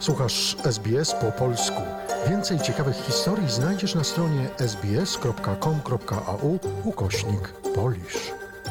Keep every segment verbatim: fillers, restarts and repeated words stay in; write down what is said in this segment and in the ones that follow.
Słuchasz S B S po polsku. Więcej ciekawych historii znajdziesz na stronie sbs.com.au ukośnik Polish.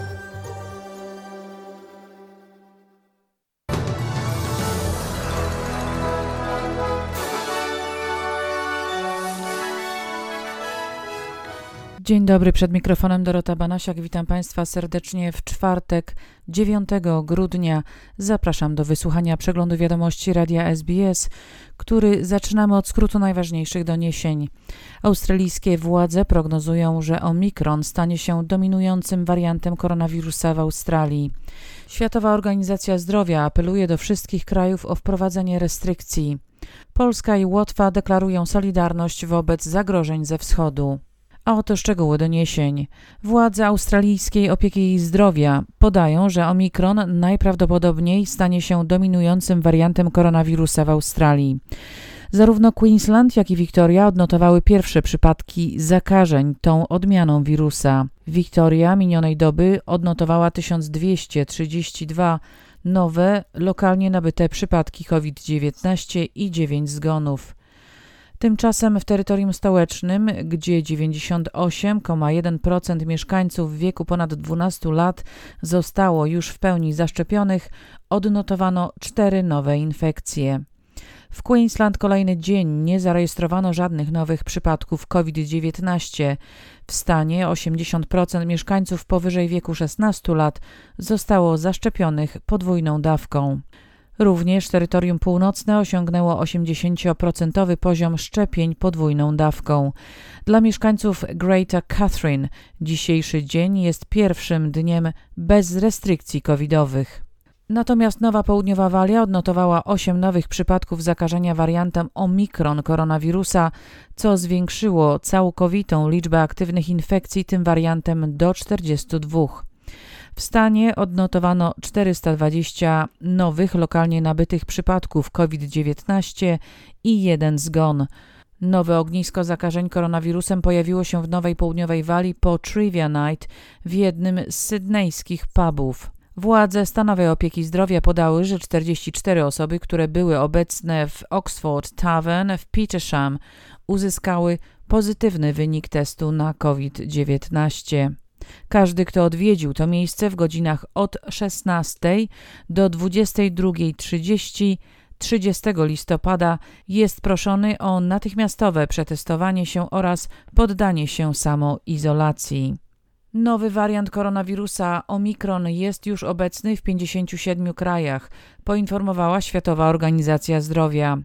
Dzień dobry, przed mikrofonem Dorota Banasiak. Witam Państwa serdecznie w czwartek, dziewiątego grudnia. Zapraszam do wysłuchania przeglądu wiadomości Radia S B S, który zaczynamy od skrótu najważniejszych doniesień. Australijskie władze prognozują, że Omikron stanie się dominującym wariantem koronawirusa w Australii. Światowa Organizacja Zdrowia apeluje do wszystkich krajów o wprowadzenie restrykcji. Polska i Łotwa deklarują solidarność wobec zagrożeń ze wschodu. A oto szczegóły doniesień. Władze australijskiej opieki zdrowia podają, że Omikron najprawdopodobniej stanie się dominującym wariantem koronawirusa w Australii. Zarówno Queensland, jak i Victoria odnotowały pierwsze przypadki zakażeń tą odmianą wirusa. Victoria minionej doby odnotowała tysiąc dwieście trzydzieści dwa nowe, lokalnie nabyte przypadki COVID dziewiętnaście i dziewięć zgonów. Tymczasem w terytorium stołecznym, gdzie dziewięćdziesiąt osiem przecinek jeden procent mieszkańców w wieku ponad dwunastu lat zostało już w pełni zaszczepionych, odnotowano cztery nowe infekcje. W Queensland kolejny dzień nie zarejestrowano żadnych nowych przypadków COVID dziewiętnaście. W stanie osiemdziesiąt procent mieszkańców powyżej wieku szesnastu lat zostało zaszczepionych podwójną dawką. Również terytorium północne osiągnęło osiemdziesięcioprocentowy poziom szczepień podwójną dawką. Dla mieszkańców Greater Catherine dzisiejszy dzień jest pierwszym dniem bez restrykcji covidowych. Natomiast Nowa Południowa Walia odnotowała osiem nowych przypadków zakażenia wariantem Omikron koronawirusa, co zwiększyło całkowitą liczbę aktywnych infekcji tym wariantem do czterdziestu dwóch. W stanie odnotowano czterysta dwadzieścia nowych lokalnie nabytych przypadków COVID dziewiętnaście i jeden zgon. Nowe ognisko zakażeń koronawirusem pojawiło się w Nowej Południowej Walii po Trivia Night w jednym z sydnejskich pubów. Władze stanowej opieki zdrowia podały, że czterdzieści cztery osoby, które były obecne w Oxford Tavern w Petersham, uzyskały pozytywny wynik testu na COVID dziewiętnaście. Każdy, kto odwiedził to miejsce w godzinach od szesnastej do dwudziestej drugiej trzydzieści trzydziestego listopada jest proszony o natychmiastowe przetestowanie się oraz poddanie się samoizolacji. Nowy wariant koronawirusa Omikron jest już obecny w pięćdziesięciu siedmiu krajach, poinformowała Światowa Organizacja Zdrowia.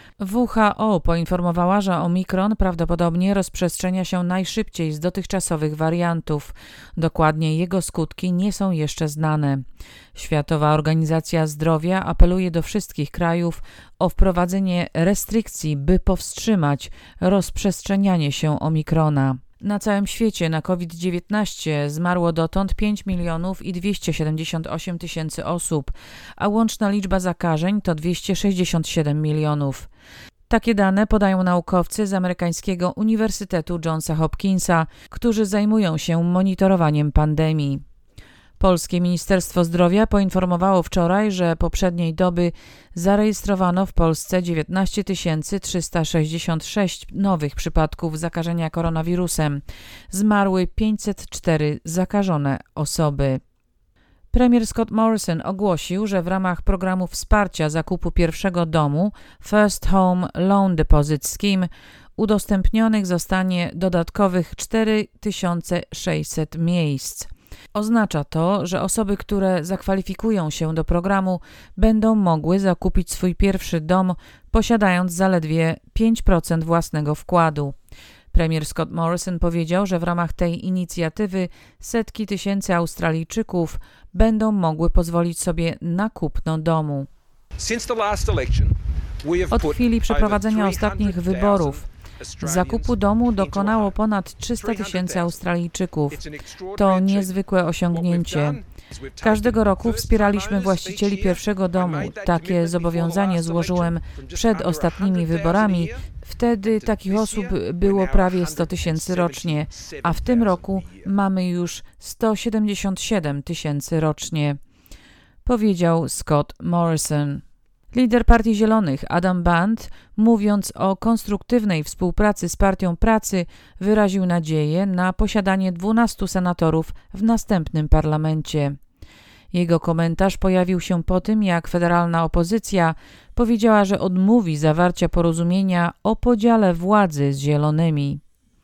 W H O poinformowała, że Omikron prawdopodobnie rozprzestrzenia się najszybciej z dotychczasowych wariantów. Dokładnie jego skutki nie są jeszcze znane. Światowa Organizacja Zdrowia apeluje do wszystkich krajów o wprowadzenie restrykcji, by powstrzymać rozprzestrzenianie się Omikrona. Na całym świecie na COVID dziewiętnaście zmarło dotąd pięć milionów dwieście siedemdziesiąt osiem tysięcy osób, a łączna liczba zakażeń to dwieście sześćdziesiąt siedem milionów. Takie dane podają naukowcy z amerykańskiego Uniwersytetu Johnsa Hopkinsa, którzy zajmują się monitorowaniem pandemii. Polskie Ministerstwo Zdrowia poinformowało wczoraj, że poprzedniej doby zarejestrowano w Polsce dziewiętnaście tysięcy trzysta sześćdziesiąt sześć nowych przypadków zakażenia koronawirusem. Zmarły pięćset cztery zakażone osoby. Premier Scott Morrison ogłosił, że w ramach programu wsparcia zakupu pierwszego domu First Home Loan Deposit Scheme udostępnionych zostanie dodatkowych cztery tysiące sześćset miejsc. Oznacza to, że osoby, które zakwalifikują się do programu, będą mogły zakupić swój pierwszy dom, posiadając zaledwie pięć procent własnego wkładu. Premier Scott Morrison powiedział, że w ramach tej inicjatywy setki tysięcy Australijczyków będą mogły pozwolić sobie na kupno domu. Od chwili przeprowadzenia ostatnich wyborów zakupu domu dokonało ponad trzysta tysięcy Australijczyków. To niezwykłe osiągnięcie. Każdego roku wspieraliśmy właścicieli pierwszego domu. Takie zobowiązanie złożyłem przed ostatnimi wyborami. Wtedy takich osób było prawie sto tysięcy rocznie, a w tym roku mamy już sto siedemdziesiąt siedem tysięcy rocznie, powiedział Scott Morrison. Lider Partii Zielonych Adam Band, mówiąc o konstruktywnej współpracy z Partią Pracy, wyraził nadzieję na posiadanie dwunastu senatorów w następnym parlamencie. Jego komentarz pojawił się po tym, jak federalna opozycja powiedziała, że odmówi zawarcia porozumienia o podziale władzy z Zielonymi.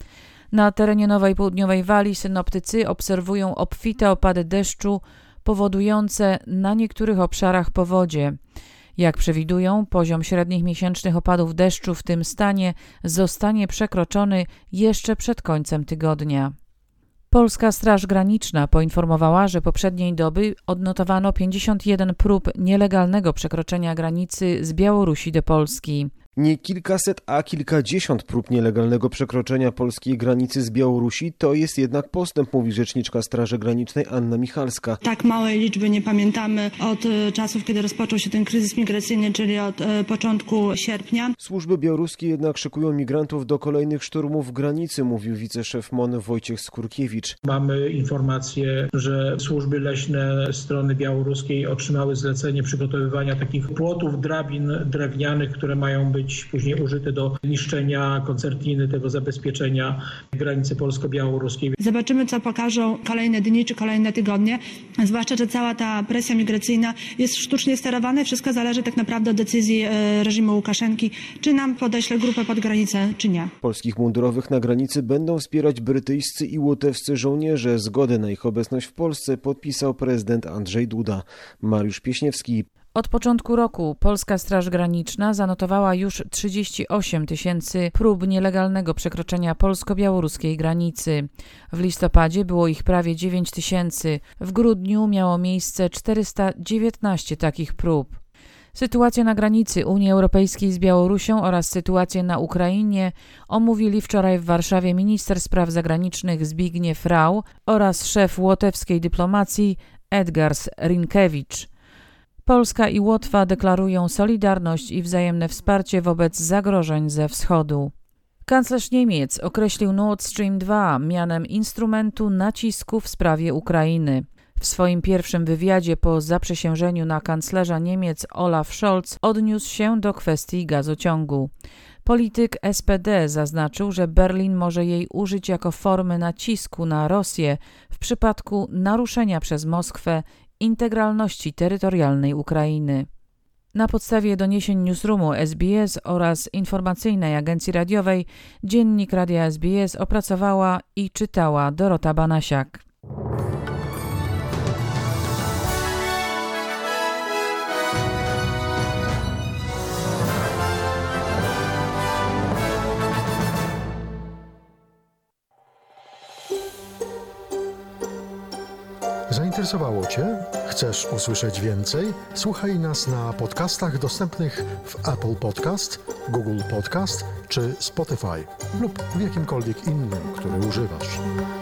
Na terenie Nowej Południowej Walii synoptycy obserwują obfite opady deszczu powodujące na niektórych obszarach powodzie. Jak przewidują, poziom średnich miesięcznych opadów deszczu w tym stanie zostanie przekroczony jeszcze przed końcem tygodnia. Polska Straż Graniczna poinformowała, że poprzedniej doby odnotowano pięćdziesiąt jeden prób nielegalnego przekroczenia granicy z Białorusi do Polski. Nie kilkaset, a kilkadziesiąt prób nielegalnego przekroczenia polskiej granicy z Białorusi to jest jednak postęp, mówi rzeczniczka Straży Granicznej Anna Michalska. Tak małej liczby nie pamiętamy od czasów, kiedy rozpoczął się ten kryzys migracyjny, czyli od początku sierpnia. Służby białoruskie jednak szykują migrantów do kolejnych szturmów granicy, mówił wiceszef M O N Wojciech Skurkiewicz. Mamy informację, że służby leśne strony białoruskiej otrzymały zlecenie przygotowywania takich płotów, drabin drewnianych, które mają być być później użyte do niszczenia koncertiny, tego zabezpieczenia granicy polsko-białoruskiej. Zobaczymy, co pokażą kolejne dni czy kolejne tygodnie, zwłaszcza, że cała ta presja migracyjna jest sztucznie sterowana i wszystko zależy tak naprawdę od decyzji reżimu Łukaszenki, czy nam podeśle grupę pod granicę, czy nie. Polskich mundurowych na granicy będą wspierać brytyjscy i łotewscy żołnierze. Zgodę na ich obecność w Polsce podpisał prezydent Andrzej Duda. Mariusz Pieśniewski. Od początku roku Polska Straż Graniczna zanotowała już trzydzieści osiem tysięcy prób nielegalnego przekroczenia polsko-białoruskiej granicy. W listopadzie było ich prawie dziewięć tysięcy. W grudniu miało miejsce czterysta dziewiętnaście takich prób. Sytuację na granicy Unii Europejskiej z Białorusią oraz sytuację na Ukrainie omówili wczoraj w Warszawie minister spraw zagranicznych Zbigniew Rau oraz szef łotewskiej dyplomacji Edgars Rinkiewicz. Polska i Łotwa deklarują solidarność i wzajemne wsparcie wobec zagrożeń ze wschodu. Kanclerz Niemiec określił Nord Stream dwa mianem instrumentu nacisku w sprawie Ukrainy. W swoim pierwszym wywiadzie po zaprzysiężeniu na kanclerza Niemiec Olaf Scholz odniósł się do kwestii gazociągu. Polityk S P D zaznaczył, że Berlin może jej użyć jako formy nacisku na Rosję w przypadku naruszenia przez Moskwę integralności terytorialnej Ukrainy. Na podstawie doniesień Newsroomu S B S oraz informacyjnej agencji radiowej Dziennik Radia S B S opracowała i czytała Dorota Banasiak. Zainteresowało Cię? Chcesz usłyszeć więcej? Słuchaj nas na podcastach dostępnych w Apple Podcast, Google Podcast czy Spotify lub w jakimkolwiek innym, który używasz.